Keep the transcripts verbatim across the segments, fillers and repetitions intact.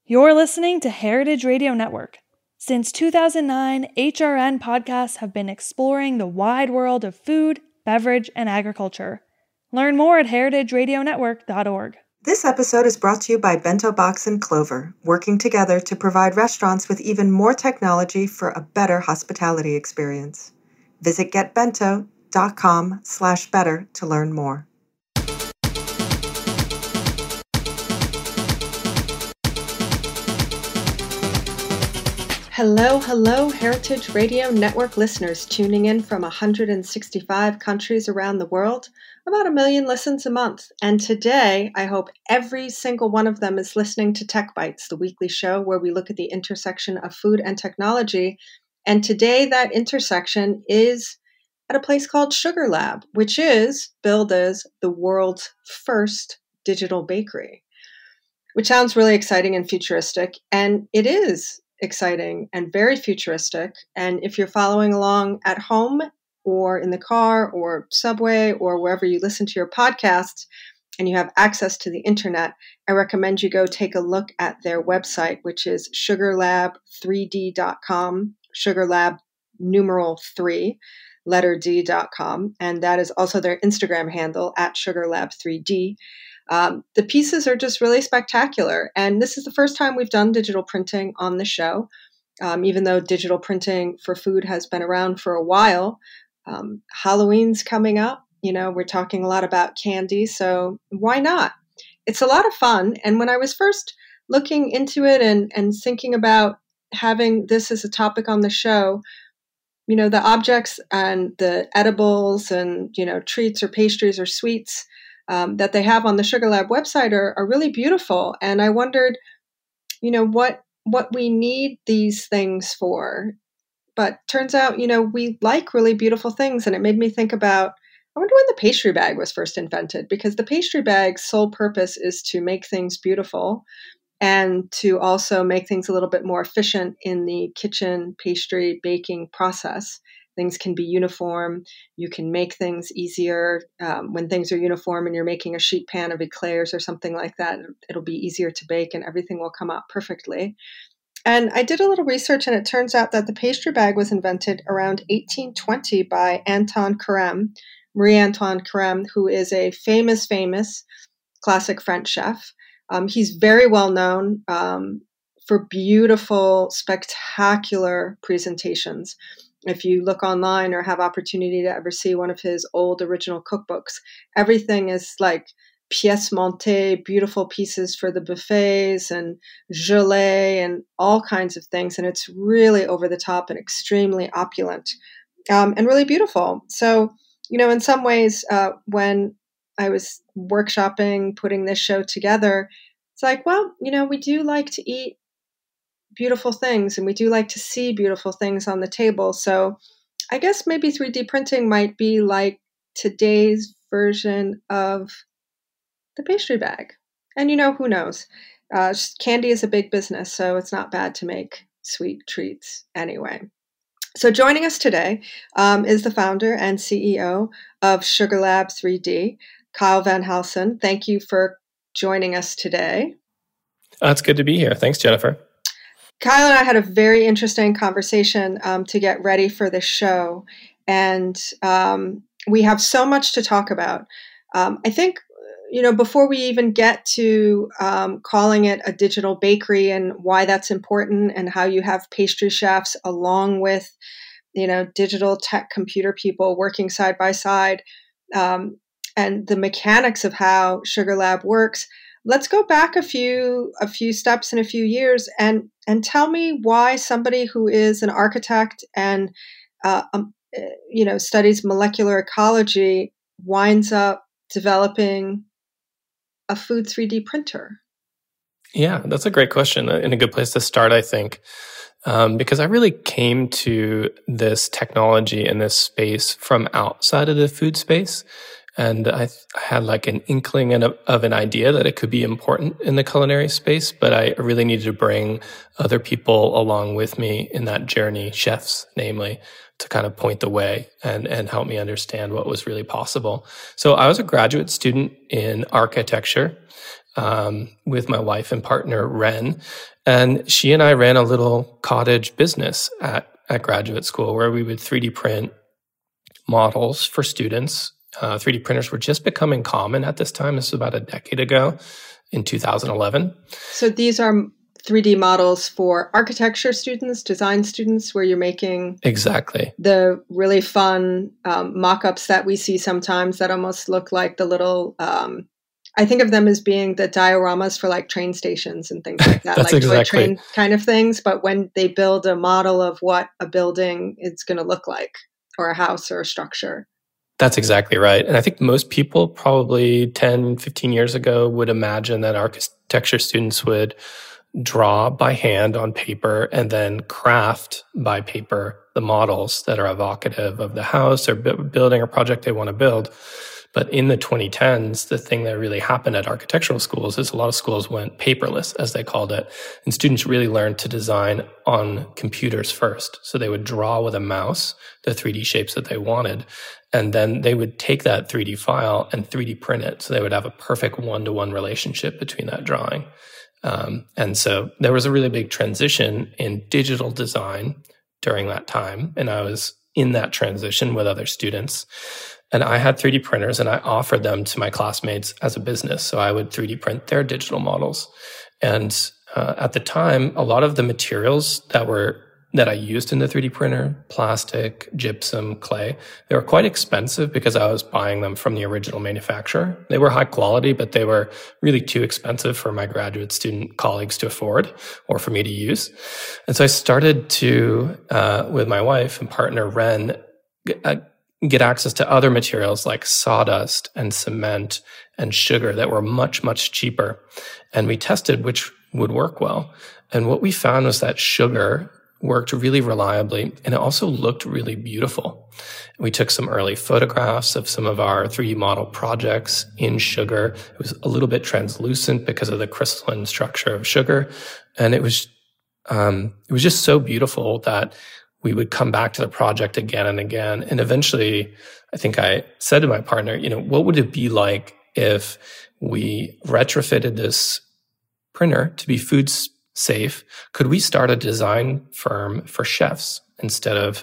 You're listening to Heritage Radio Network. Since two thousand nine, H R N podcasts have been exploring the wide world of food, beverage, and agriculture. Learn more at heritage radio network dot org. This episode is brought to you by Bento Box and Clover, working together to provide restaurants with even more technology for a better hospitality experience. Visit getbento.com slash better to learn more. Hello, hello, Heritage Radio Network listeners tuning in from one hundred sixty-five countries around the world, about a million listens a month. And today, I hope every single one of them is listening to Tech Bites, the weekly show where we look at the intersection of food and technology. And today, that intersection is at a place called Sugar Lab, which is billed as the world's first digital bakery, which sounds really exciting and futuristic, and it is exciting and very futuristic. And if you're following along at home or in the car or subway or wherever you listen to your podcasts and you have access to the internet, I recommend you go take a look at their website, which is sugar lab three d dot com, sugarlab numeral three, letter D dot com. And that is also their Instagram handle at sugarlab three d. Um, the pieces are just really spectacular. And this is the first time we've done digital printing on the show, um, even though digital printing for food has been around for a while. Um, Halloween's coming up. You know, we're talking a lot about candy, so why not? It's a lot of fun. And when I was first looking into it and, and thinking about having this as a topic on the show, you know, the objects and the edibles and, you know, treats or pastries or sweets Um, that they have on the Sugar Lab website are, are really beautiful. And I wondered, you know, what what we need these things for. But turns out, you know, we like really beautiful things. And it made me think about, I wonder when the pastry bag was first invented, because the pastry bag's sole purpose is to make things beautiful and to also make things a little bit more efficient in the kitchen pastry baking process. Things can be uniform. You can make things easier. Um, when things are uniform and you're making a sheet pan of eclairs or something like that, it'll be easier to bake and everything will come out perfectly. And I did a little research, and it turns out that the pastry bag was invented around eighteen twenty by Antoine Carême, Marie-Antoine Carême, who is a famous, famous classic French chef. Um, he's very well known um, for beautiful, spectacular presentations. If you look online or have opportunity to ever see one of his old original cookbooks, everything is like pièces montées, beautiful pieces for the buffets and gelée and all kinds of things. And it's really over the top and extremely opulent um, and really beautiful. So, you know, in some ways, uh, when I was workshopping, putting this show together, it's like, well, you know, we do like to eat beautiful things, and we do like to see beautiful things on the table. So I guess maybe three D printing might be like today's version of the pastry bag. And, you know, who knows? Uh, candy is a big business, so it's not bad to make sweet treats anyway. So joining us today um, is the founder and C E O of Sugar Lab three D, Kyle Van Halsen. Thank you for joining us today. Uh, it's good to be here. Thanks, Jennifer. Kyle and I had a very interesting conversation um, to get ready for this show, and um, we have so much to talk about. Um, I think, you know, before we even get to um, calling it a digital bakery and why that's important and how you have pastry chefs along with, you know, digital tech computer people working side by side um, and the mechanics of how Sugar Lab works, let's go back a few a few steps in a few years and and tell me why somebody who is an architect and uh, um, you know studies molecular ecology winds up developing a food three D printer. Yeah, that's a great question and a good place to start, I think, um, because I really came to this technology and this space from outside of the food space. And I, th- I had like an inkling and a, of an idea that it could be important in the culinary space, but I really needed to bring other people along with me in that journey, chefs, namely, to kind of point the way and, and help me understand what was really possible. So I was a graduate student in architecture. um, with my wife and partner, Ren. And she and I ran a little cottage business at, at graduate school where we would three D print models for students. Uh, three D printers were just becoming common at this time. This was about a decade ago in two thousand eleven. So these are three D models for architecture students, design students, where you're making exactly the really fun um, mock-ups that we see sometimes that almost look like the little, um, I think of them as being the dioramas for like train stations and things like that, That's like exactly. toy train kind of things. But when they build a model of what a building is going to look like, or a house or a structure. That's exactly right. And I think most people probably ten, fifteen years ago would imagine that architecture students would draw by hand on paper and then craft by paper the models that are evocative of the house or bu- building or project they want to build. But in the twenty tens, the thing that really happened at architectural schools is a lot of schools went paperless, as they called it. And students really learned to design on computers first. So they would draw with a mouse the three D shapes that they wanted. And then they would take that three D file and three D print it. So they would have a perfect one-to-one relationship between that drawing. Um, and so there was a really big transition in digital design during that time. And I was in that transition with other students. And I had three D printers and I offered them to my classmates as a business. So I would three D print their digital models. And uh, at the time, a lot of the materials that were that I used in the three D printer, plastic, gypsum, clay, they were quite expensive because I was buying them from the original manufacturer. They were high quality, but they were really too expensive for my graduate student colleagues to afford or for me to use. And so I started to, uh, with my wife and partner, Ren, uh, get access to other materials like sawdust and cement and sugar that were much, much cheaper. And we tested which would work well. And what we found was that sugar worked really reliably, and it also looked really beautiful. We took some early photographs of some of our three D model projects in sugar. It was a little bit translucent because of the crystalline structure of sugar. And it was, um, it was just so beautiful that we would come back to the project again and again. And eventually, I think I said to my partner, you know, what would it be like if we retrofitted this printer to be food safe? Could we start a design firm for chefs instead of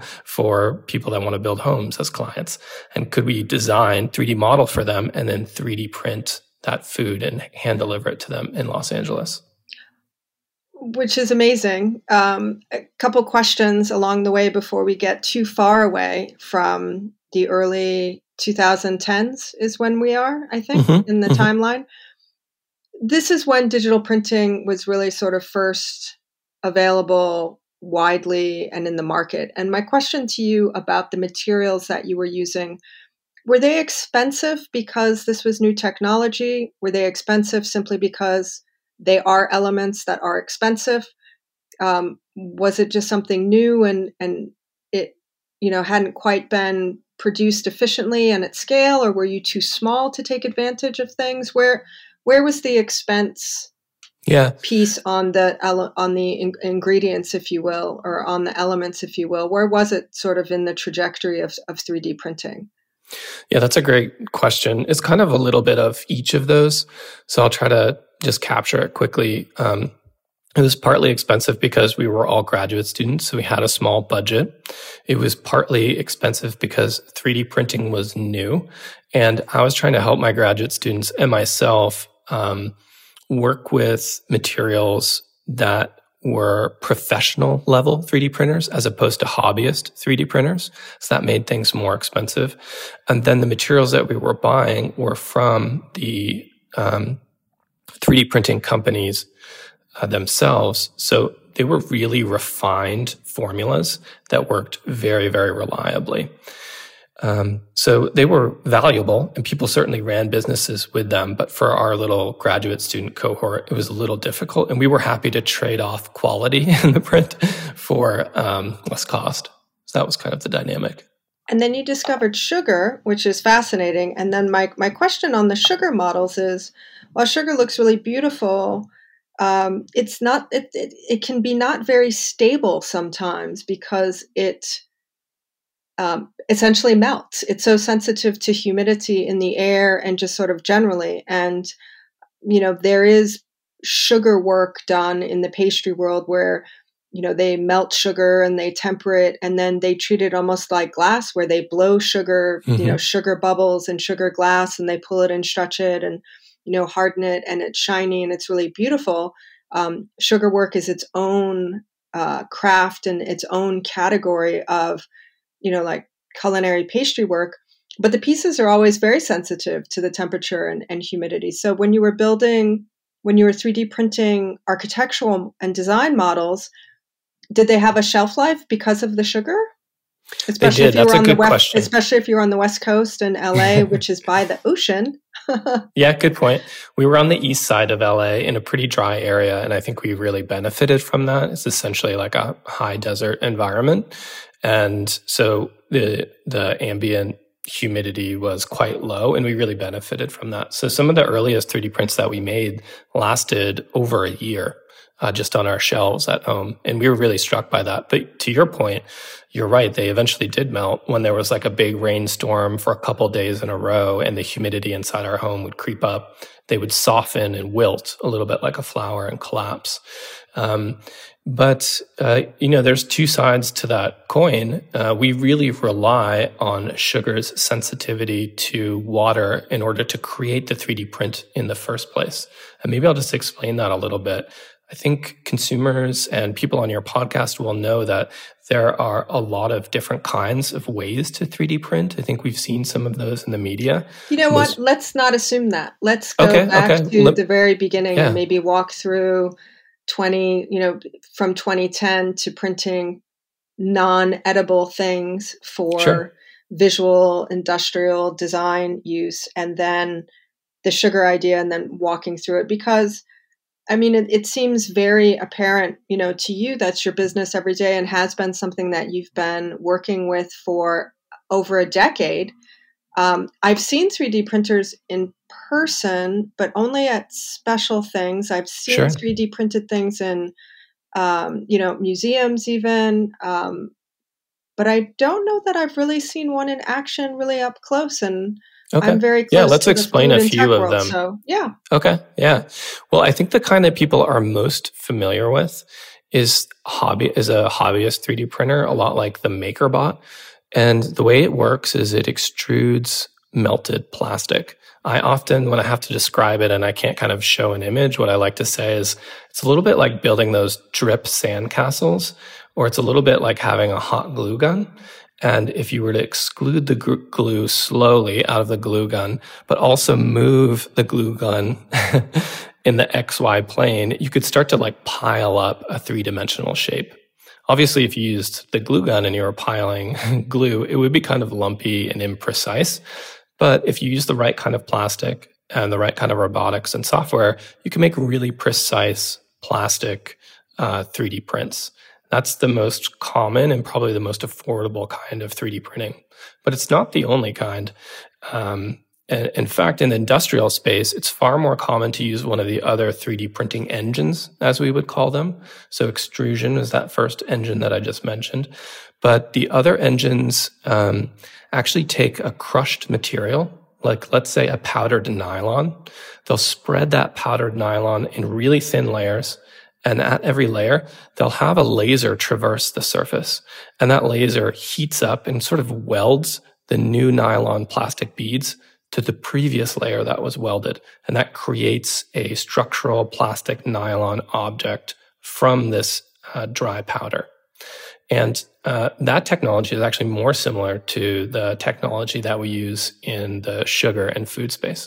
for people that want to build homes as clients? And could we design three D model for them and then three D print that food and hand deliver it to them in Los Angeles? Which is amazing. Um, a couple questions along the way before we get too far away from the early twenty tens is when we are, I think, mm-hmm. in the mm-hmm. timeline. This is when digital printing was really sort of first available widely and in the market. And my question to you about the materials that you were using, were they expensive because this was new technology? Were they expensive simply because they are elements that are expensive? Um, was it just something new and, and it, you know, hadn't quite been produced efficiently and at scale, or were you too small to take advantage of things? Where Where was the expense yeah. piece on the on the in- ingredients, if you will, or on the elements, if you will? Where was it sort of in the trajectory of, of three D printing? Yeah, that's a great question. It's kind of a little bit of each of those. So I'll try to just capture it quickly. Um, it was partly expensive because we were all graduate students, so we had a small budget. It was partly expensive because three D printing was new. And I was trying to help my graduate students and myself um, work with materials that were professional level three D printers as opposed to hobbyist three D printers. So that made things more expensive. And then the materials that we were buying were from the um, three D printing companies uh, themselves. So they were really refined formulas that worked very, very reliably. Um, so they were valuable, and people certainly ran businesses with them. But for our little graduate student cohort, it was a little difficult, and we were happy to trade off quality in the print for um, less cost. So that was kind of the dynamic. And then you discovered sugar, which is fascinating. And then my my question on the sugar models is, while sugar looks really beautiful, um, it's not. It, it it can be not very stable sometimes because it. Um, essentially melts. It's so sensitive to humidity in the air and just sort of generally. And you know, there is sugar work done in the pastry world where, you know, they melt sugar and they temper it, and then they treat it almost like glass, where they blow sugar, mm-hmm. you know, sugar bubbles and sugar glass, and they pull it and stretch it and, you know, harden it, and it's shiny and it's really beautiful. Um, sugar work is its own uh, craft and its own category of, you know, like culinary pastry work. But the pieces are always very sensitive to the temperature and, and humidity. So when you were building, when you were three D printing architectural and design models, did they have a shelf life because of the sugar? Especially if you were on the west, especially if you were on the West Coast in L A, which is by the ocean. Yeah, good point. We were on the east side of L A in a pretty dry area, and I think we really benefited from that. It's essentially like a high desert environment, and so the the ambient humidity was quite low, and we really benefited from that. So some of the earliest three D prints that we made lasted over a year. Uh, just on our shelves at home. And we were really struck by that. But to your point, you're right. They eventually did melt when there was like a big rainstorm for a couple days in a row, and the humidity inside our home would creep up. They would soften and wilt a little bit like a flower and collapse. Um, but, uh, you know, there's two sides to that coin. Uh, we really rely on sugar's sensitivity to water in order to create the three D print in the first place. And maybe I'll just explain that a little bit. I think consumers and people on your podcast will know that there are a lot of different kinds of ways to three D print. I think we've seen some of those in the media. You know Most- what? Let's not assume that. Let's go okay, back okay. to Let- the very beginning yeah. and maybe walk through twenty, you know, from twenty ten to printing non-edible things for sure. visual, industrial design use, and then the sugar idea, and then walking through it. Because I mean, it, it seems very apparent, you know, to you that's your business every day and has been something that you've been working with for over a decade. Um, I've seen three D printers in person, but only at special things. I've seen sure. three D printed things in, um, you know, museums even. Um, but I don't know that I've really seen one in action really up close. And Okay. I'm very close yeah, let's to explain the a food few and tech of world, them. So, yeah. Okay. Yeah. Well, I think the kind that people are most familiar with is hobby is a hobbyist three D printer, a lot like the MakerBot. And the way it works is it extrudes melted plastic. I often, when I have to describe it and I can't kind of show an image, what I like to say is it's a little bit like building those drip sandcastles, or it's a little bit like having a hot glue gun. And if you were to exclude the glue slowly out of the glue gun, but also move the glue gun in the X Y plane, you could start to like pile up a three-dimensional shape. Obviously, if you used the glue gun and you were piling glue, it would be kind of lumpy and imprecise. But if you use the right kind of plastic and the right kind of robotics and software, you can make really precise plastic uh, three D prints. That's the most common and probably the most affordable kind of three D printing. But it's not the only kind. Um, and in fact, in the industrial space, it's far more common to use one of the other three D printing engines, as we would call them. So extrusion is that first engine that I just mentioned. But the other engines um, actually take a crushed material, like let's say a powdered nylon. They'll spread that powdered nylon in really thin layers. And at every layer, they'll have a laser traverse the surface. And that laser heats up and sort of welds the new nylon plastic beads to the previous layer that was welded. And that creates a structural plastic nylon object from this uh, dry powder. And uh, that technology is actually more similar to the technology that we use in the sugar and food space.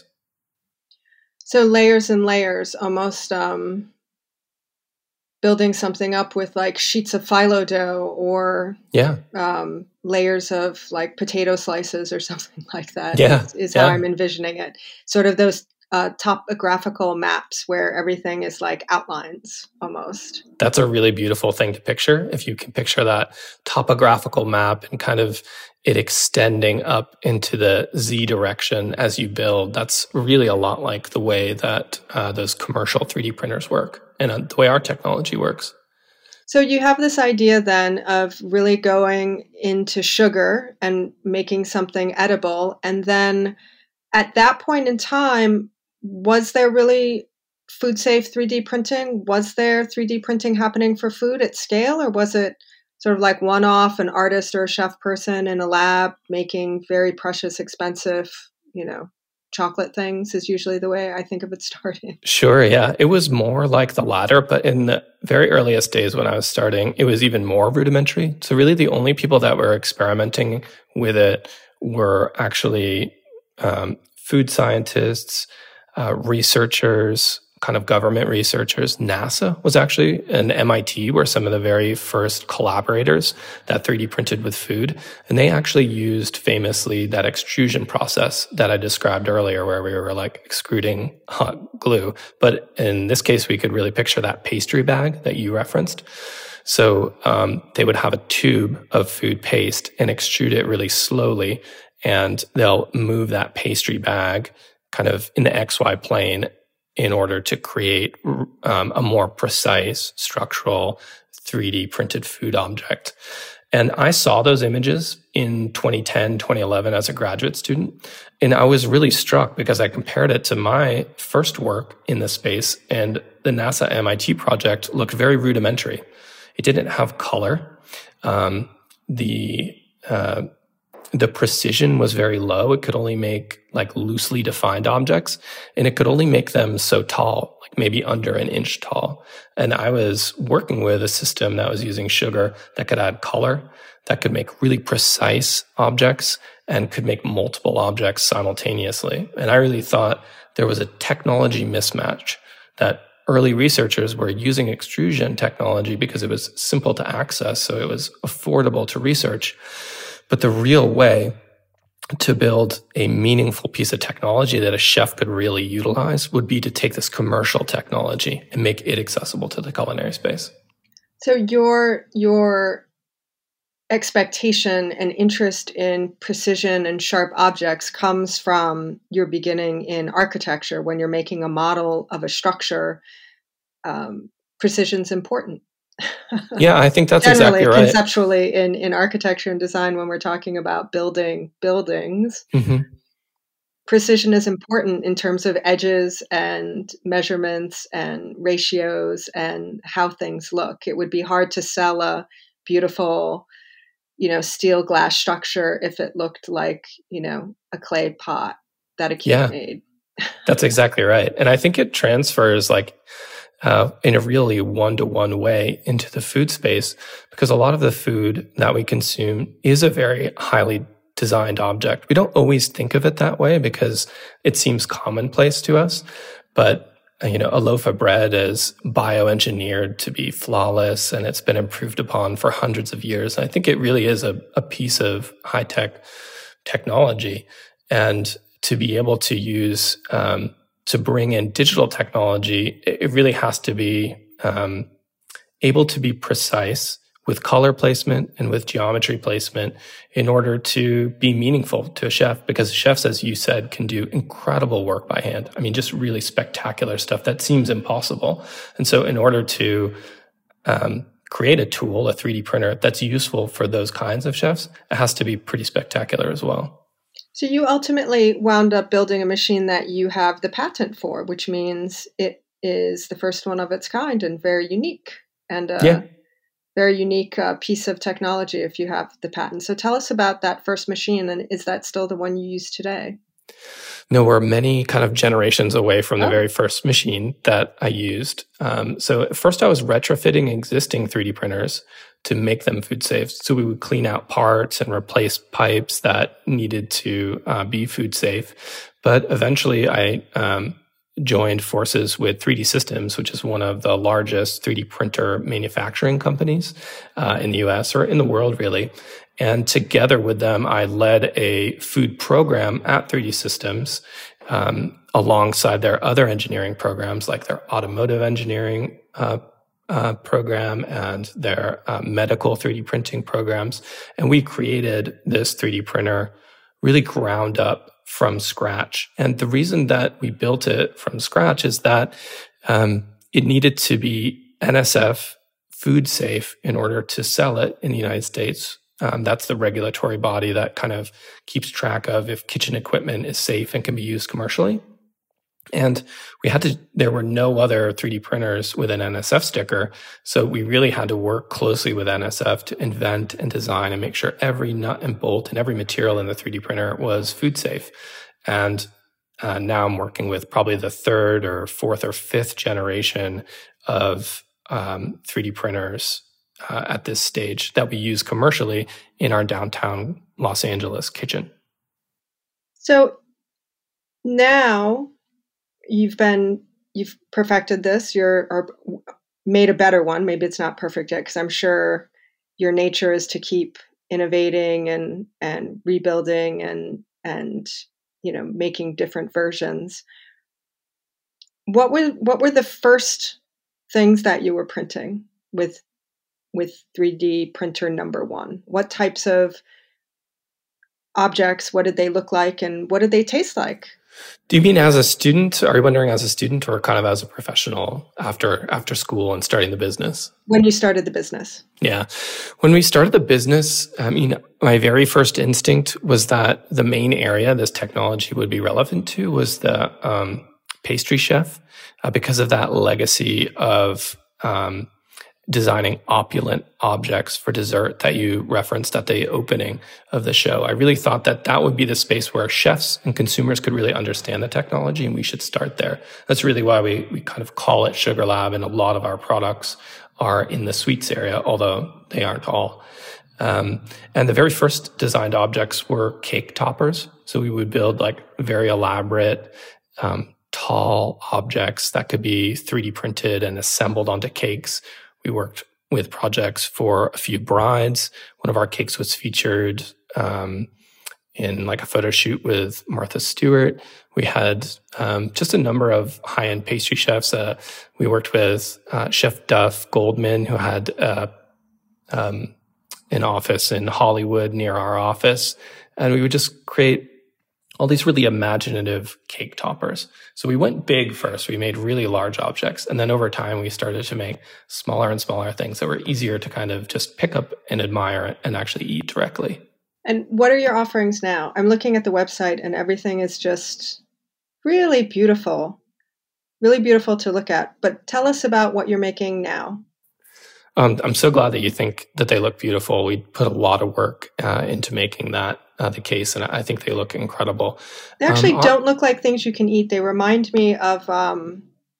So layers and layers, almost... Um... building something up with like sheets of phyllo dough or yeah. um, layers of like potato slices or something like that yeah. is, is yeah. how I'm envisioning it. Sort of those uh, topographical maps where everything is like outlines almost. That's a really beautiful thing to picture. If you can picture that topographical map and kind of it extending up into the Z direction as you build, that's really a lot like the way that uh, those commercial three D printers work and uh, the way our technology works. So you have this idea then of really going into sugar and making something edible. And then at that point in time, was there really food safe three D printing? Was there three D printing happening for food at scale, or was it sort of like one-off, an artist or a chef person in a lab making very precious, expensive, you know, chocolate things is usually the way I think of it starting. Sure, yeah. It was more like the latter, but in the very earliest days when I was starting, it was even more rudimentary. So really the only people that were experimenting with it were actually um, food scientists, uh, researchers, kind of government researchers. NASA was actually, and M I T were some of the very first collaborators that three D printed with food. And they actually used famously that extrusion process that I described earlier, where we were like extruding hot glue. But in this case, we could really picture that pastry bag that you referenced. So um, they would have a tube of food paste and extrude it really slowly. And they'll move that pastry bag kind of in the X Y plane in order to create um, a more precise structural three D printed food object. And I saw those images in twenty ten, twenty eleven as a graduate student. And I was really struck because I compared it to my first work in this space, and the NASA M I T project looked very rudimentary. It didn't have color. Um, the uh, The precision was very low. It could only make like loosely defined objects, and it could only make them so tall, like maybe under an inch tall. And I was working with a system that was using sugar that could add color, that could make really precise objects, and could make multiple objects simultaneously. And I really thought there was a technology mismatch, that early researchers were using extrusion technology because it was simple to access, so it was affordable to research. But the real way to build a meaningful piece of technology that a chef could really utilize would be to take this commercial technology and make it accessible to the culinary space. So your your expectation and interest in precision and sharp objects comes from your beginning in architecture. When you're making a model of a structure, um, precision's important. Yeah, I think that's Generally, exactly right. Conceptually, in, in architecture and design, when we're talking about building buildings, mm-hmm. precision is important in terms of edges and measurements and ratios and how things look. It would be hard to sell a beautiful, you know, steel glass structure if it looked like, you know, a clay pot that a kid yeah, made. That's exactly right. And I think it transfers like Uh, in a really one-to-one way into the food space, because a lot of the food that we consume is a very highly designed object. We don't always think of it that way because it seems commonplace to us, but you know, a loaf of bread is bioengineered to be flawless, and it's been improved upon for hundreds of years. I think it really is a, a piece of high-tech technology, and to be able to use um, to bring in digital technology, it really has to be um, able to be precise with color placement and with geometry placement in order to be meaningful to a chef, because chefs, as you said, can do incredible work by hand. I mean, just really spectacular stuff that seems impossible. And so in order to um, create a tool, a three D printer that's useful for those kinds of chefs, it has to be pretty spectacular as well. So you ultimately wound up building a machine that you have the patent for, which means it is the first one of its kind and very unique, and a yeah. very unique uh, piece of technology if you have the patent. So tell us about that first machine, and is that still the one you use today? No, we're many kind of generations away from the oh. very first machine that I used. Um, so at first I was retrofitting existing three D printers to make them food safe. So we would clean out parts and replace pipes that needed to uh, be food safe. But eventually I um, joined forces with three D Systems, which is one of the largest three D printer manufacturing companies uh, in the U S or in the world, really. And together with them, I led a food program at three D Systems um, alongside their other engineering programs, like their automotive engineering uh, uh, program and their uh, medical three D printing programs. And we created this three D printer really ground up from scratch. And the reason that we built it from scratch is that um, it needed to be N S F food safe in order to sell it in the United States. Um, that's the regulatory body that kind of keeps track of if kitchen equipment is safe and can be used commercially. And we had to, there were no other three D printers with an N S F sticker. So we really had to work closely with N S F to invent and design and make sure every nut and bolt and every material in the three D printer was food safe. And uh, now I'm working with probably the third or fourth or fifth generation of um, three D printers uh, at this stage that we use commercially in our downtown Los Angeles kitchen. So now you've been, you've perfected this, you're, or made a better one. Maybe it's not perfect yet, because I'm sure your nature is to keep innovating and, and rebuilding and, and, you know, making different versions. What were, what were the first things that you were printing with, with three D printer number one? What types of objects, what did they look like, and what did they taste like? Do you mean as a student? Are you wondering as a student or kind of as a professional after after school and starting the business? When you started the business. Yeah. When we started the business, I mean, my very first instinct was that the main area this technology would be relevant to was the um, pastry chef, uh, because of that legacy of um, designing opulent objects for dessert that you referenced at the opening of the show. I really thought that that would be the space where chefs and consumers could really understand the technology, and we should start there. That's really why we, we kind of call it Sugar Lab, and a lot of our products are in the sweets area, although they aren't all. Um, and the very first designed objects were cake toppers. So we would build like very elaborate, um, tall objects that could be three D printed and assembled onto cakes. We worked with projects for a few brides. One of our cakes was featured um, in like a photo shoot with Martha Stewart. We had um, just a number of high-end pastry chefs. Uh, we worked with uh, Chef Duff Goldman, who had uh, um, an office in Hollywood near our office. And we would just create all these really imaginative cake toppers. So we went big first. We made really large objects. And then over time, we started to make smaller and smaller things that were easier to kind of just pick up and admire and actually eat directly. And what are your offerings now? I'm looking at the website and everything is just really beautiful, really beautiful to look at. But tell us about what you're making now. Um, I'm so glad that you think that they look beautiful. We put a lot of work uh, into making that uh, the case, and I think they look incredible. They actually um, don't look like things you can eat. They remind me of, um,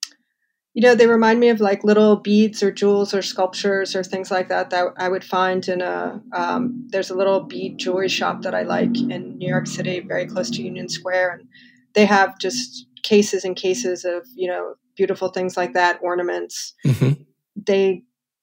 you know, they remind me of like little beads or jewels or sculptures or things like that that I would find in a, um, there's a little bead jewelry shop that I like in New York City, very close to Union Square. And they have just cases and cases of, you know, beautiful things like that, ornaments. Mm-hmm. They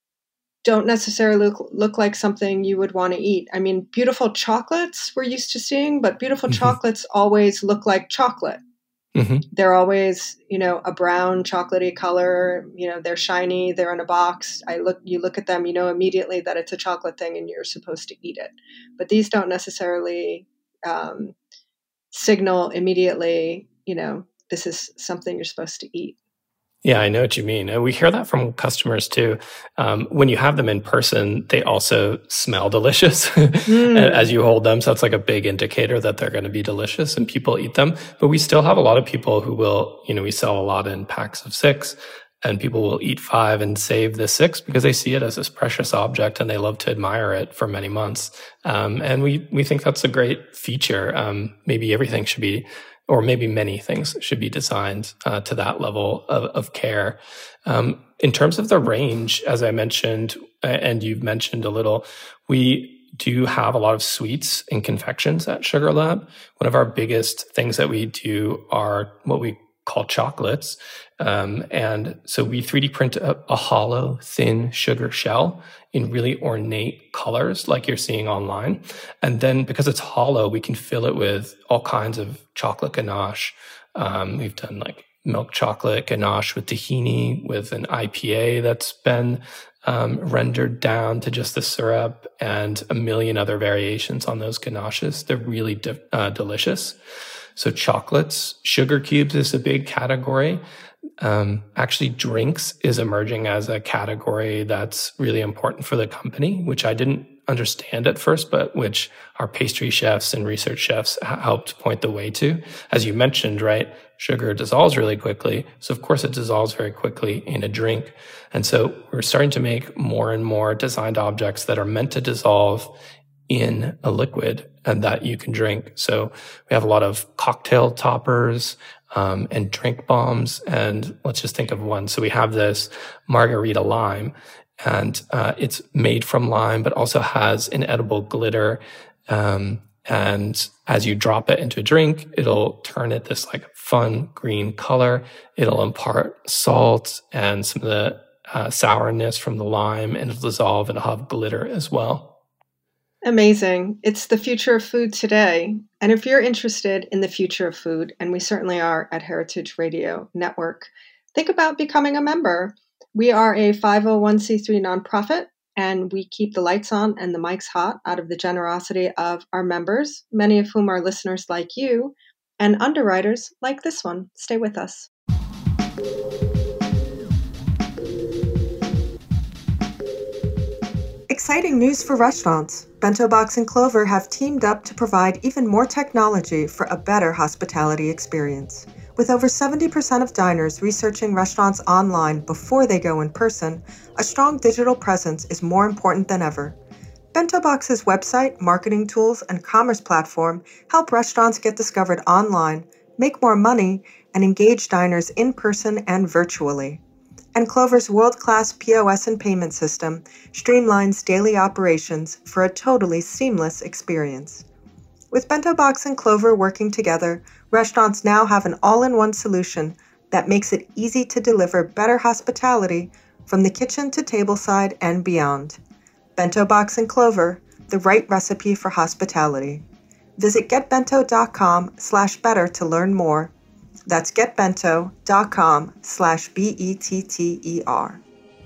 don't necessarily look, look like something you would want to eat. I mean, beautiful chocolates we're used to seeing, but beautiful mm-hmm. chocolates always look like chocolate. Mm-hmm. They're always, you know, a brown chocolatey color, you know, they're shiny, they're in a box. I look, you look at them, you know, immediately that it's a chocolate thing and you're supposed to eat it. But these don't necessarily um, signal immediately, you know, this is something you're supposed to eat. Yeah, I know what you mean. And we hear that from customers too. Um, when you have them in person, they also smell delicious mm. as you hold them. So that's like a big indicator that they're going to be delicious and people eat them. But we still have a lot of people who will, you know, we sell a lot in packs of six, and people will eat five and save the six because they see it as this precious object and they love to admire it for many months. Um, and we, we think that's a great feature. Um, maybe everything should be, or maybe many things should be designed uh, to that level of, of care. Um, in terms of the range, as I mentioned, and you've mentioned a little, we do have a lot of sweets and confections at Sugar Lab. One of our biggest things that we do are what we call chocolates. Um, and so we three D print a, a hollow, thin sugar shell in really ornate colors like you're seeing online. And then because it's hollow, we can fill it with all kinds of chocolate ganache. Um, we've done like milk chocolate ganache with tahini, with an I P A that's been um, rendered down to just the syrup, and a million other variations on those ganaches. They're really de- uh, delicious. So chocolates, sugar cubes is a big category. Um, actually, drinks is emerging as a category that's really important for the company, which I didn't understand at first, but which our pastry chefs and research chefs helped point the way to. As you mentioned, right, sugar dissolves really quickly. So of course it dissolves very quickly in a drink. And so we're starting to make more and more designed objects that are meant to dissolve in a liquid and that you can drink. So we have a lot of cocktail toppers, um, and drink bombs. And let's just think of one. So we have this margarita lime, and uh, it's made from lime, but also has an edible glitter. Um, and as you drop it into a drink, it'll turn it this like fun green color. It'll impart salt and some of the uh, sourness from the lime, and it'll dissolve and it'll have glitter as well. Amazing. It's the future of food today. And if you're interested in the future of food, and we certainly are at Heritage Radio Network, think about becoming a member. We are a five oh one c three nonprofit, and we keep the lights on and the mics hot out of the generosity of our members, many of whom are listeners like you, and underwriters like this one. Stay with us. Exciting news for restaurants. Bento Box and Clover have teamed up to provide even more technology for a better hospitality experience. With over seventy percent of diners researching restaurants online before they go in person, a strong digital presence is more important than ever. Bento Box's website, marketing tools, and commerce platform help restaurants get discovered online, make more money, and engage diners in person and virtually. And Clover's world-class P O S and payment system streamlines daily operations for a totally seamless experience. With Bento Box and Clover working together, restaurants now have an all-in-one solution that makes it easy to deliver better hospitality from the kitchen to tableside and beyond. Bento Box and Clover, the right recipe for hospitality. Visit getbento.com slash better to learn more. That's getbento.com slash B-E-T-T-E-R.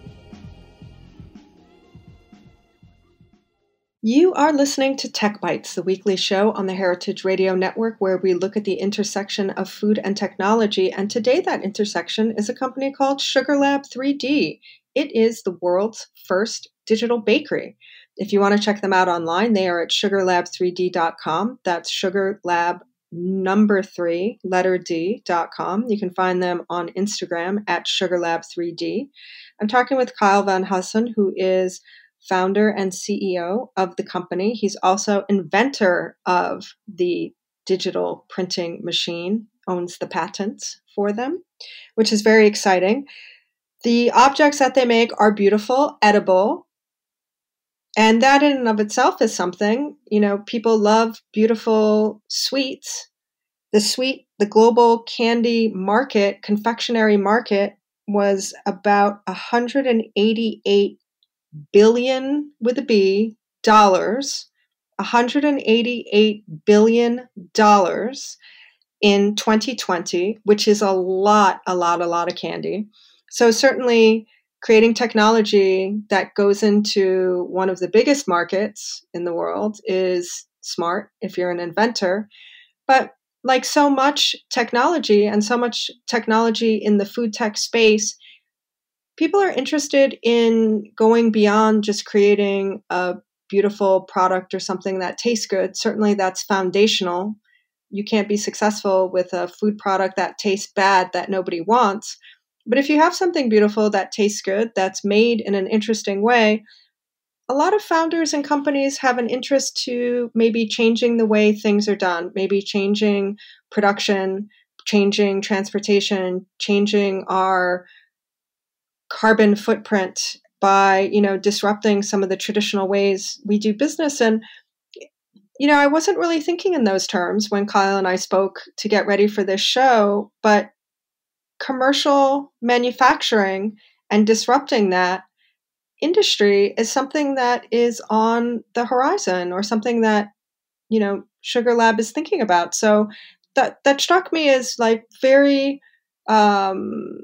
You are listening to Tech Bites, the weekly show on the Heritage Radio Network, where we look at the intersection of food and technology. And today that intersection is a company called Sugar Lab three D. It is the world's first digital bakery. If you want to check them out online, they are at sugar lab three d dot com. That's sugarlab number three, letter D dot com. You can find them on Instagram at sugar lab three d. I'm talking with Kyle Van Hussen, who is founder and C E O of the company. He's also inventor of the digital printing machine, owns the patents for them, which is very exciting. The objects that they make are beautiful, edible, and that in and of itself is something. You know, people love beautiful sweets. The sweet, the global candy market, confectionery market, was about one hundred eighty-eight billion with a B dollars, one hundred eighty-eight billion dollars in twenty twenty, which is a lot, a lot, a lot of candy. So certainly creating technology that goes into one of the biggest markets in the world is smart if you're an inventor. But like so much technology and so much technology in the food tech space, people are interested in going beyond just creating a beautiful product or something that tastes good. Certainly that's foundational. You can't be successful with a food product that tastes bad that nobody wants. But if you have something beautiful that tastes good, that's made in an interesting way, a lot of founders and companies have an interest to maybe changing the way things are done, maybe changing production, changing transportation, changing our carbon footprint by, you know, disrupting some of the traditional ways we do business. And, you know, I wasn't really thinking in those terms when Kyle and I spoke to get ready for this show, but commercial manufacturing and disrupting that industry is something that is on the horizon, or something that, you know, Sugar Lab is thinking about. So that that struck me as like very, um,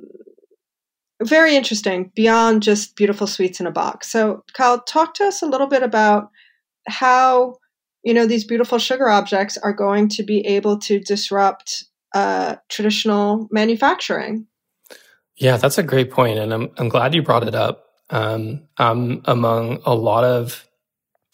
very interesting beyond just beautiful sweets in a box. So Kyle, talk to us a little bit about how, you know, these beautiful sugar objects are going to be able to disrupt uh, traditional manufacturing. Yeah, that's a great point, and I'm I'm glad you brought it up. Um, I'm among a lot of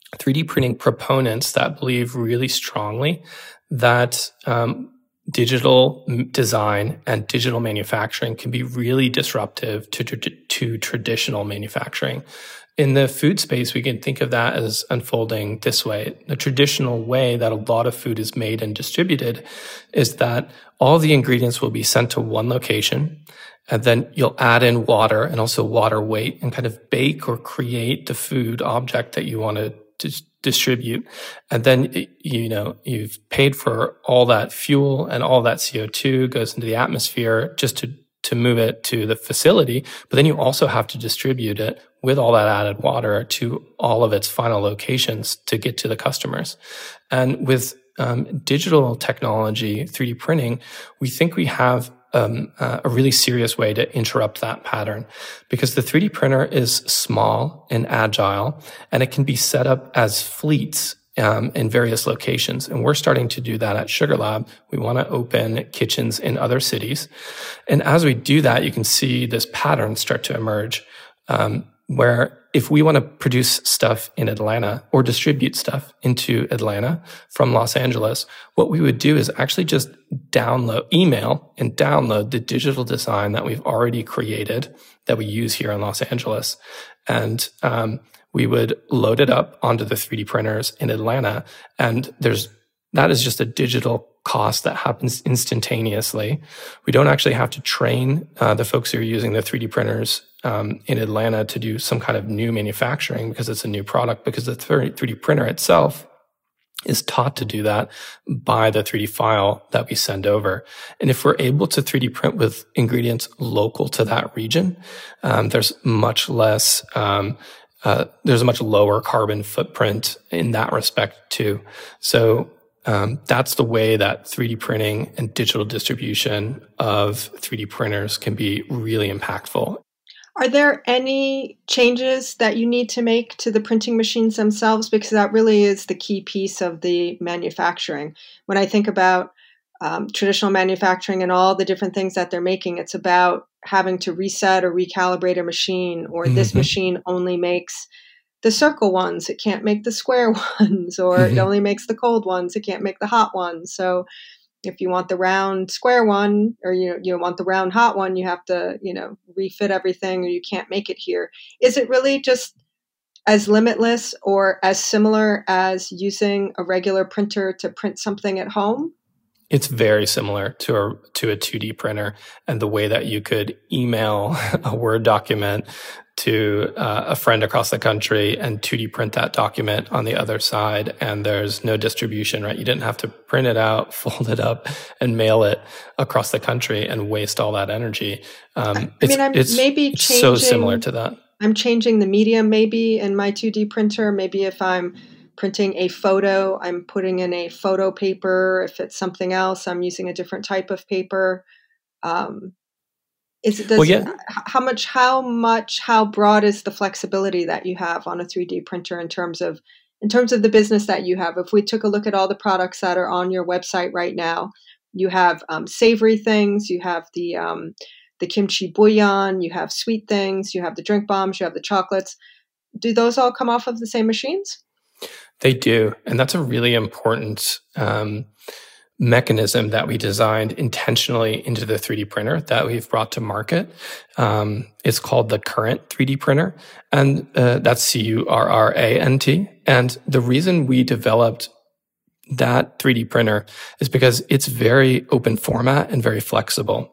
three D printing proponents that believe really strongly that um, digital design and digital manufacturing can be really disruptive to, to, to traditional manufacturing. In the food space, we can think of that as unfolding this way. The traditional way that a lot of food is made and distributed is that all the ingredients will be sent to one location, and then you'll add in water and also water weight and kind of bake or create the food object that you want to dis- distribute. And then, you know, you've paid for all that fuel, and all that C O two goes into the atmosphere just to to move it to the facility, but then you also have to distribute it with all that added water to all of its final locations to get to the customers. And with um, digital technology, three D printing, we think we have um, uh, a really serious way to interrupt that pattern, because the three D printer is small and agile, and it can be set up as fleets Um, in various locations. And we're starting to do that at Sugar Lab. We want to open kitchens in other cities. And as we do that, you can see this pattern start to emerge, um, where if we want to produce stuff in Atlanta or distribute stuff into Atlanta from Los Angeles, what we would do is actually just download, email and download the digital design that we've already created that we use here in Los Angeles. And, um, we would load it up onto the three D printers in Atlanta. And there's, that is just a digital cost that happens instantaneously. We don't actually have to train uh, the folks who are using the three D printers um, in Atlanta to do some kind of new manufacturing because it's a new product, because the three D printer itself is taught to do that by the three D file that we send over. And if we're able to three D print with ingredients local to that region, um, there's much less, um, uh, there's a much lower carbon footprint in that respect too. So um, that's the way that three D printing and digital distribution of three D printers can be really impactful. Are there any changes that you need to make to the printing machines themselves? Because that really is the key piece of the manufacturing. When I think about um, traditional manufacturing and all the different things that they're making, it's about having to reset or recalibrate a machine, or mm-hmm. this machine only makes the circle ones, it can't make the square ones, or mm-hmm. it only makes the cold ones, it can't make the hot ones. So if you want the round square one, or you you want the round hot one, you have to, you know, refit everything, or you can't make it here. Is it really just as limitless or as similar as using a regular printer to print something at home? It's very similar to a to a two D printer, and the way that you could email a Word document to uh, a friend across the country and two D print that document on the other side, and there's no distribution, right? You didn't have to print it out, fold it up, and mail it across the country and waste all that energy. Um, I it's, mean, I'm it's, maybe it's changing, so similar to that. I'm changing the medium maybe in my two D printer. Maybe if I'm printing a photo, I'm putting in a photo paper. If it's something else, I'm using a different type of paper. Um, is it, does, well, yeah. how much, how much, how broad is the flexibility that you have on a three D printer in terms of, in terms of the business that you have? If we took a look at all the products that are on your website right now, you have um, savory things, you have the, um, the kimchi bouillon, you have sweet things, you have the drink bombs, you have the chocolates. Do those all come off of the same machines? They do. And that's a really important um, mechanism that we designed intentionally into the three D printer that we've brought to market. Um, it's called the Current three D printer, and uh, that's C U R R A N T. And the reason we developed that three D printer is because it's very open format and very flexible.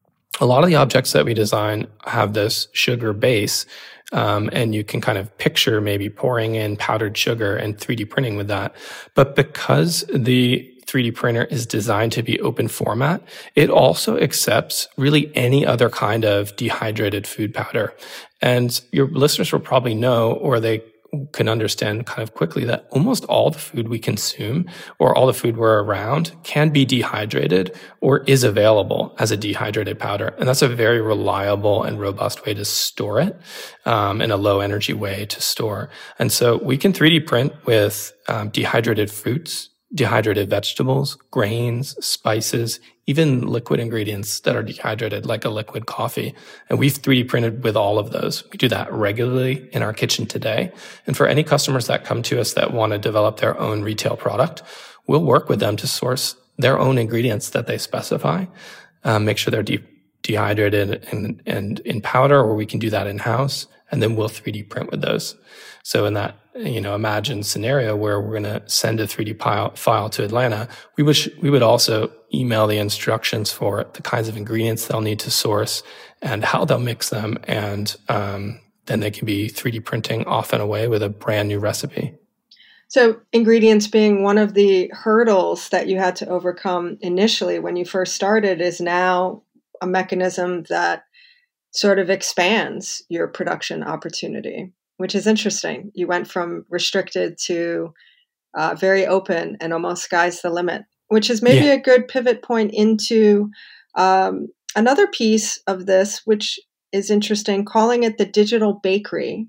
A lot of the objects that we design have this sugar base, um, and you can kind of picture maybe pouring in powdered sugar and three D printing with that. But because the three D printer is designed to be open format, it also accepts really any other kind of dehydrated food powder. And your listeners will probably know, or they can understand kind of quickly, that almost all the food we consume or all the food we're around can be dehydrated or is available as a dehydrated powder. And that's a very reliable and robust way to store it, um, and a low energy way to store. And so we can three D print with um, dehydrated fruits, dehydrated vegetables, grains, spices, even liquid ingredients that are dehydrated, like a liquid coffee. And we've three D printed with all of those. We do that regularly in our kitchen today. And for any customers that come to us that want to develop their own retail product, we'll work with them to source their own ingredients that they specify, um, make sure they're de- dehydrated and, and in powder, or we can do that in-house, and then we'll three D print with those. So in that, you know, imagine scenario where we're going to send a three D file, file to Atlanta, we would, we would also email the instructions for the kinds of ingredients they'll need to source and how they'll mix them. And, um, then they can be three D printing off and away with a brand new recipe. So ingredients being one of the hurdles that you had to overcome initially when you first started is now a mechanism that sort of expands your production opportunity, which is interesting. You went from restricted to uh, very open and almost sky's the limit, which is maybe yeah. a good pivot point into um, another piece of this, which is interesting, calling it the digital bakery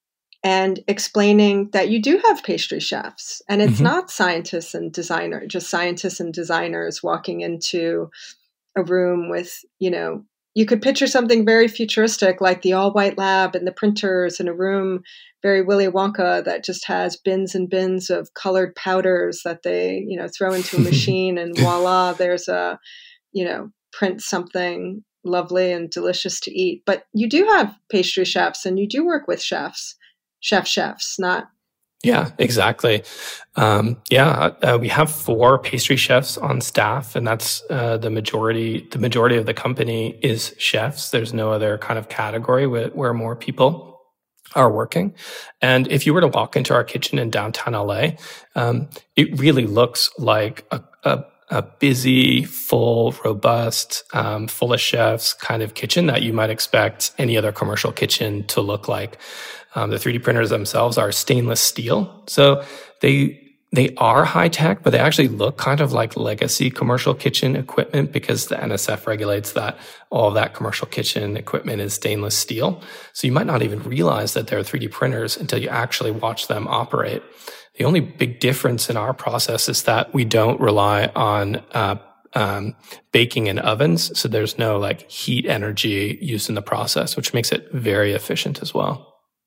and explaining that you do have pastry chefs and it's mm-hmm. not scientists and designers, just scientists and designers walking into a room with, you know, you could picture something very futuristic like the all white lab and the printers in a room, very Willy Wonka, that just has bins and bins of colored powders that they, you know, throw into a machine and voila, there's a, you know, print something lovely and delicious to eat. But you do have pastry chefs and you do work with chefs. Chef chefs, not. Yeah, exactly. Um, yeah, uh, we have four pastry chefs on staff, and that's uh, the majority. The majority of the company is chefs. There's no other kind of category where, where more people are working. And if you were to walk into our kitchen in downtown L A, um, it really looks like a, a a busy, full, robust, um, full of chefs kind of kitchen that you might expect any other commercial kitchen to look like. Um, the three D printers themselves are stainless steel. So they, they are high tech, but they actually look kind of like legacy commercial kitchen equipment because the N S F regulates that all of that commercial kitchen equipment is stainless steel. So you might not even realize that they're three D printers until you actually watch them operate. The only big difference in our process is that we don't rely on, uh, um, baking in ovens. So there's no like heat energy used in the process, which makes it very efficient as well.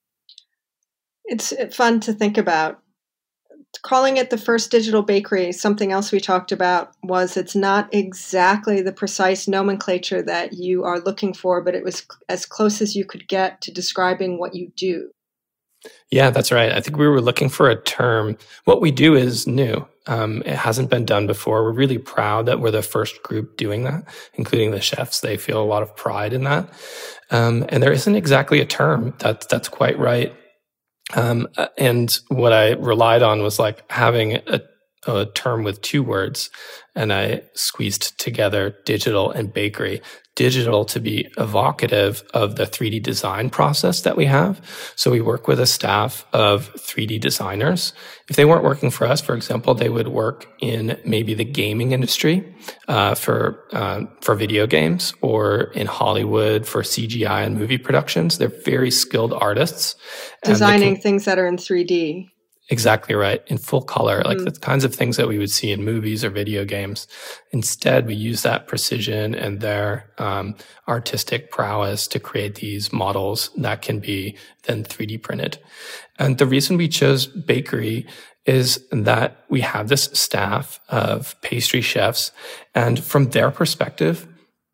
It's fun to think about. Calling it the first digital bakery, something else we talked about was it's not exactly the precise nomenclature that you are looking for, but it was as close as you could get to describing what you do. Yeah, that's right. I think we were looking for a term. What we do is new. Um, it hasn't been done before. We're really proud that we're the first group doing that, including the chefs. They feel a lot of pride in that. Um, and there isn't exactly a term that's, that's quite right. Um, and what I relied on was like having a, a term with two words, and I squeezed together digital and bakery. Digital to be evocative of the three D design process that we have. So we work with a staff of three D designers. If they weren't working for us, for example, they would work in maybe the gaming industry uh, for uh, for video games, or in Hollywood for C G I and movie productions. They're very skilled artists. Designing can, things that are in three D. Exactly right. In full color, like mm. the kinds of things that we would see in movies or video games. Instead, we use that precision and their um, artistic prowess to create these models that can be then three D printed. And the reason we chose bakery is that we have this staff of pastry chefs, and from their perspective,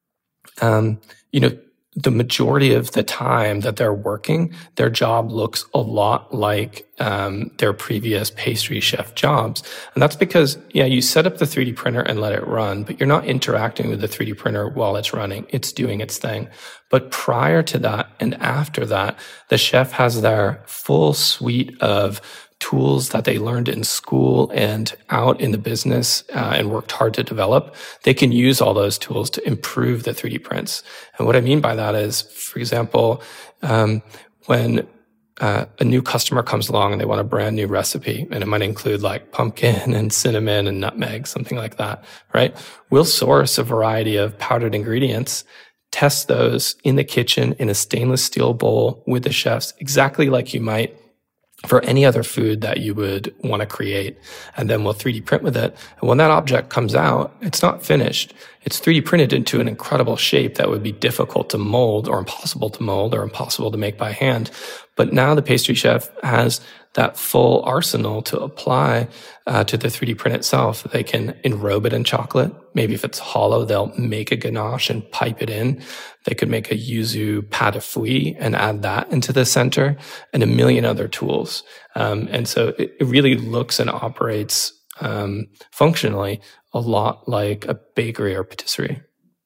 um, you know, the majority of the time that they're working, their job looks a lot like um, their previous pastry chef jobs. And that's because, yeah, you set up the three D printer and let it run, but you're not interacting with the three D printer while it's running. It's doing its thing. But prior to that and after that, the chef has their full suite of tools that they learned in school and out in the business uh, and worked hard to develop. They can use all those tools to improve the three D prints. And what I mean by that is, for example, um, when uh, a new customer comes along and they want a brand new recipe, and it might include like pumpkin and cinnamon and nutmeg, something like that, right? We'll source a variety of powdered ingredients, test those in the kitchen in a stainless steel bowl with the chefs, exactly like you might for any other food that you would want to create. And then we'll three D print with it. And when that object comes out, it's not finished. It's three D printed into an incredible shape that would be difficult to mold or impossible to mold or impossible to make by hand. But now the pastry chef has that full arsenal to apply uh, to the three D print itself. They can enrobe it in chocolate. Maybe if it's hollow, they'll make a ganache and pipe it in. They could make a yuzu pâte de fruits and add that into the center, and a million other tools. Um, and so it, it really looks and operates um, functionally a lot like a bakery or patisserie.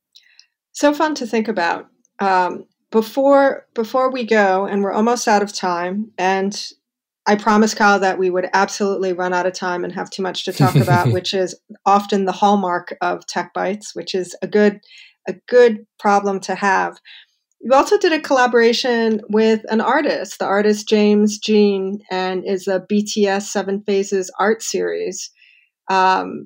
So fun to think about. Um, before before we go, and we're almost out of time, and I promised Kyle that we would absolutely run out of time and have too much to talk about, which is often the hallmark of Tech Bites, which is a good a good problem to have. You also did a collaboration with an artist, the artist James Jean, and is a B T S Seven Phases art series, um,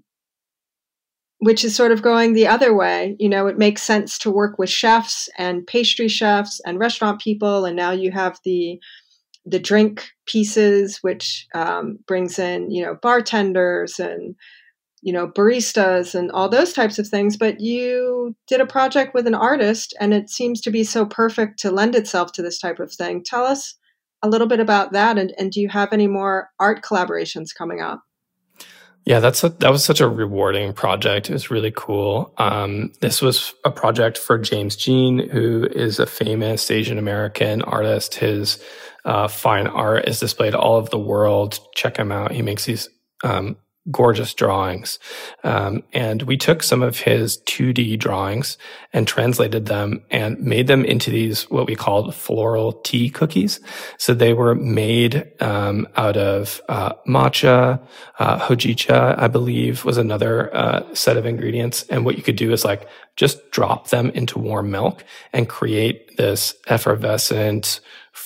which is sort of going the other way. You know, it makes sense to work with chefs and pastry chefs and restaurant people, and now you have the the drink pieces, which um, brings in, you know, bartenders and, you know, baristas and all those types of things. But you did a project with an artist, and it seems to be so perfect to lend itself to this type of thing. Tell us a little bit about that. And, and do you have any more art collaborations coming up? Yeah, that's a, that was such a rewarding project. It was really cool. Um, this was a project for James Jean, who is a famous Asian American artist. His uh, fine art is displayed all over the world. Check him out. He makes these um, gorgeous drawings. Um, and we took some of his two D drawings and translated them and made them into these, what we called floral tea cookies. So they were made um, out of uh, matcha, uh, hojicha, I believe, was another uh, set of ingredients. And what you could do is like just drop them into warm milk and create this effervescent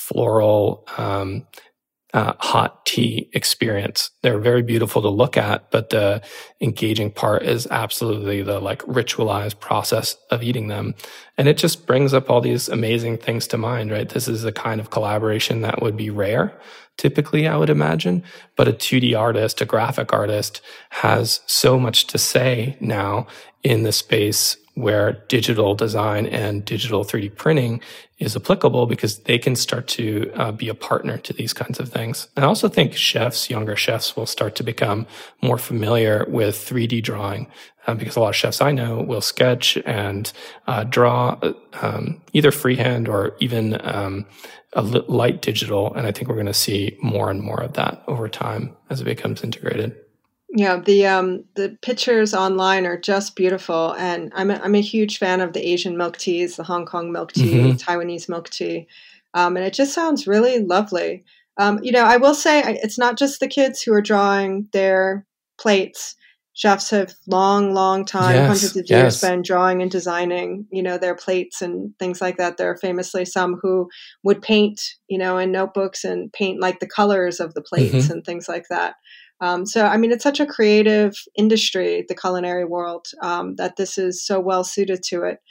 floral um Uh, hot tea experience. They're very beautiful to look at, but the engaging part is absolutely the like ritualized process of eating them. And it just brings up all these amazing things to mind, right? This is the kind of collaboration that would be rare, typically, I would imagine. But a two D artist, a graphic artist, has so much to say now in the space where digital design and digital three D printing is applicable, because they can start to uh, be a partner to these kinds of things. And I also think chefs, younger chefs, will start to become more familiar with three D drawing, uh, because a lot of chefs I know will sketch and uh, draw um, either freehand or even um, a light digital. And I think we're going to see more and more of that over time as it becomes integrated. Yeah, the um, the pictures online are just beautiful, and I'm a, I'm a huge fan of the Asian milk teas, the Hong Kong milk tea, mm-hmm. Taiwanese milk tea, um, and it just sounds really lovely. Um, you know, I will say it's not just the kids who are drawing their plates. Chefs have long, long time, yes, hundreds of years, yes. been drawing and designing, you know, their plates and things like that. There are famously some who would paint, you know, in notebooks and paint like the colors of the plates mm-hmm. and things like that. Um, so, I mean, it's such a creative industry, the culinary world, um, that this is so well suited to it.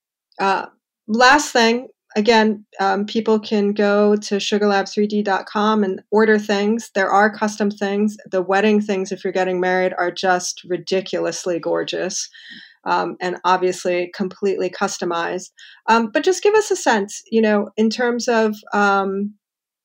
Uh, last thing, again, um, people can go to sugar lab three d dot com and order things. There are custom things. The wedding things, if you're getting married, are just ridiculously gorgeous, um, and obviously completely customized. Um, but just give us a sense, you know, in terms of um,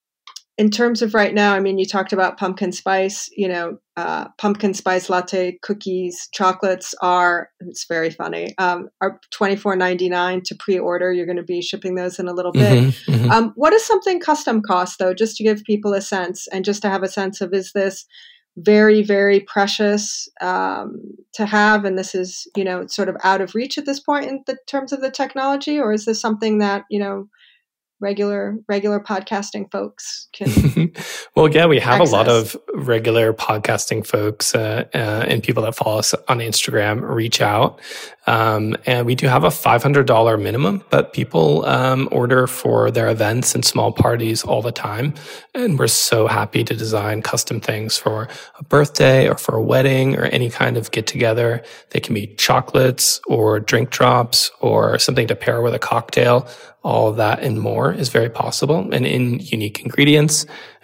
In terms of right now, I mean, you talked about pumpkin spice, you know, uh, pumpkin spice latte cookies, chocolates are, it's very funny, um, are twenty-four ninety-nine to pre-order. You're going to be shipping those in a little bit. Mm-hmm, mm-hmm. Um, what does something custom cost, though, just to give people a sense and just to have a sense of, is this very, very precious um, to have, and this is, you know, sort of out of reach at this point in the terms of the technology, or is this something that, you know, regular regular podcasting folks can well yeah we have access. A lot of regular podcasting folks uh, uh, and people that follow us on Instagram reach out, um, and we do have a five hundred dollars minimum, but people um, order for their events and small parties all the time, and we're so happy to design custom things for a birthday or for a wedding or any kind of get together. They can be chocolates or drink drops or something to pair with a cocktail. All of that and more is very possible, and in unique ingredients,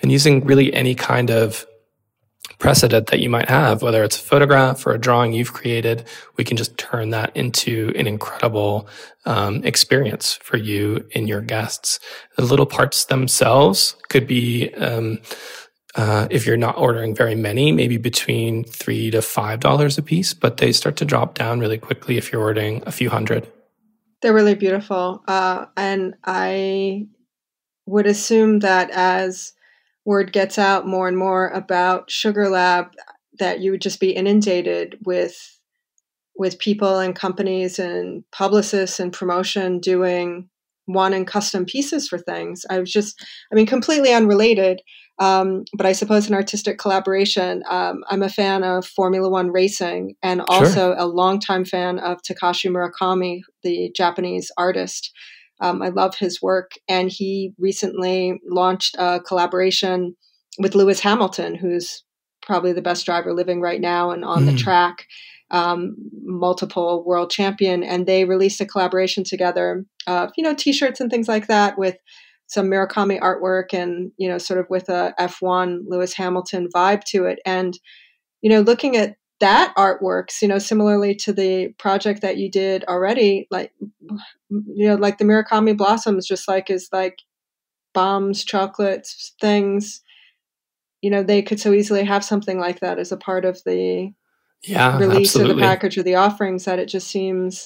and using really any kind of precedent that you might have, whether it's a photograph or a drawing you've created, we can just turn that into an incredible um, experience for you and your guests. The little parts themselves could be, um, uh, if you're not ordering very many, maybe between three to five dollars a piece, but they start to drop down really quickly if you're ordering a few hundred. They're really beautiful, uh, and I would assume that as word gets out more and more about Sugar Lab, that you would just be inundated with with people and companies and publicists and promotion doing wanting custom pieces for things. I was just, I mean, completely unrelated, um, but I suppose an artistic collaboration. Um, I'm a fan of Formula One racing and also sure. a longtime fan of Takashi Murakami, the Japanese artist. Um, I love his work, and he recently launched a collaboration with Lewis Hamilton, who's probably the best driver living right now and on mm. the track, um, multiple world champion. And they released a collaboration together of, you know, T-shirts and things like that with some Murakami artwork and, you know, sort of with a F one Lewis Hamilton vibe to it. And, you know, looking at that artworks, you know, similarly to the project that you did already, like, you know, like the Murakami Blossoms, just like is like bombs, chocolates, things, you know, they could so easily have something like that as a part of the yeah, release absolutely. of the package or the offerings, that it just seems,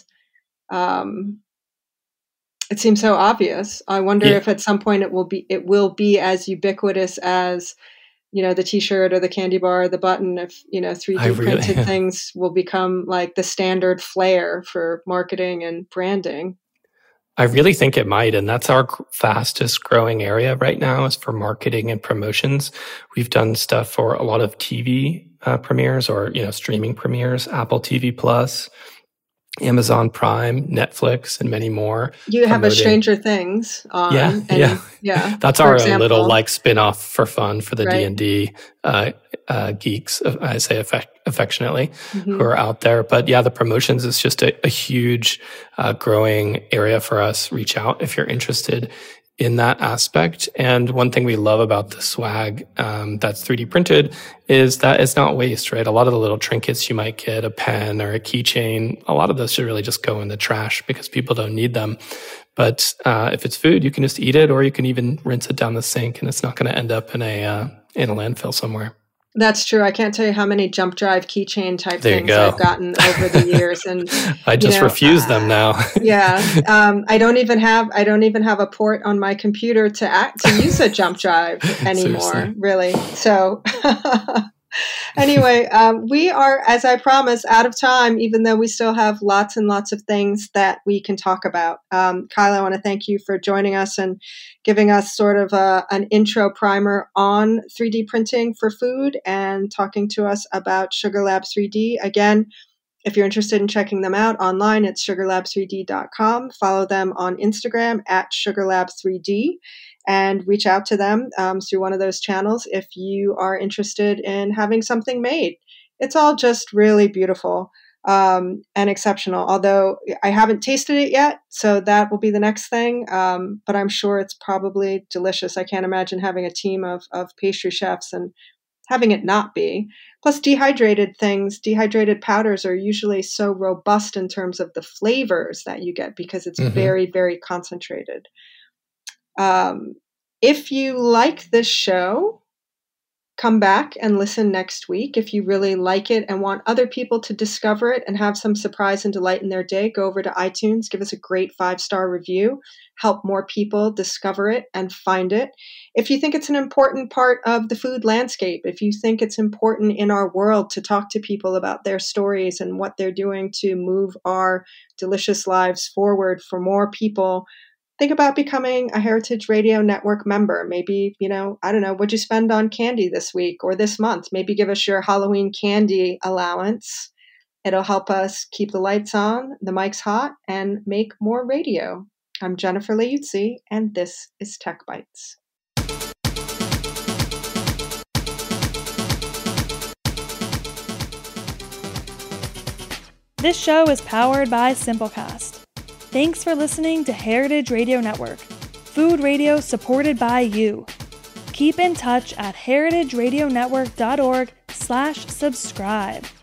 um, it seems so obvious. I wonder yeah. if at some point it will be, it will be as ubiquitous as, you know, the T-shirt or the candy bar or the button. If, you know, three D really, printed yeah. things will become like the standard flair for marketing and branding. I really think it might. And that's our fastest growing area right now is for marketing and promotions. We've done stuff for a lot of T V uh, premieres or, you know, streaming premieres, Apple T V Plus, Amazon Prime, Netflix, and many more. You have promoting. a Stranger Things on. Yeah, and, yeah. yeah. That's our example. little like spin-off for fun for the right. D and D uh, uh, geeks, I say affec- affectionately, mm-hmm. who are out there. But yeah, the promotions is just a, a huge uh, growing area for us. Reach out if you're interested in that aspect. And one thing we love about the swag um, that's three D printed is that it's not waste, right? A lot of the little trinkets you might get, a pen or a keychain, a lot of those should really just go in the trash because people don't need them. But uh, if it's food, you can just eat it, or you can even rinse it down the sink, and it's not going to end up in a uh, in a landfill somewhere. That's true. I can't tell you how many jump drive keychain type there things I've gotten over the years, and I just you know, refuse uh, them now. yeah, um, I don't even have I don't even have a port on my computer to act to use a jump drive anymore. Seriously. Really. So anyway, um, we are, as I promised, out of time, even though we still have lots and lots of things that we can talk about. Um, Kyle, I want to thank you for joining us and giving us sort of a, an intro primer on three D printing for food and talking to us about Sugar Lab three D. Again, if you're interested in checking them out online, it's sugar lab three d dot com. Follow them on Instagram at sugar lab three d. And reach out to them um, through one of those channels if you are interested in having something made. It's all just really beautiful um, and exceptional, although I haven't tasted it yet, so that will be the next thing. Um, but I'm sure it's probably delicious. I can't imagine having a team of, of pastry chefs and having it not be. Plus, dehydrated things, dehydrated powders are usually so robust in terms of the flavors that you get because it's mm-hmm. very, very concentrated. Um, if you like this show, come back and listen next week. If you really like it and want other people to discover it and have some surprise and delight in their day, go over to iTunes, give us a great five-star review, help more people discover it and find it. If you think it's an important part of the food landscape, if you think it's important in our world to talk to people about their stories and what they're doing to move our delicious lives forward for more people, think about becoming a Heritage Radio Network member. Maybe, you know, I don't know, what'd you spend on candy this week or this month? Maybe give us your Halloween candy allowance. It'll help us keep the lights on, the mics hot, and make more radio. I'm Jennifer Leuzzi, and this is Tech Bites. This show is powered by Simplecast. Thanks for listening to Heritage Radio Network, food radio supported by you. Keep in touch at heritageradionetwork.org slash subscribe.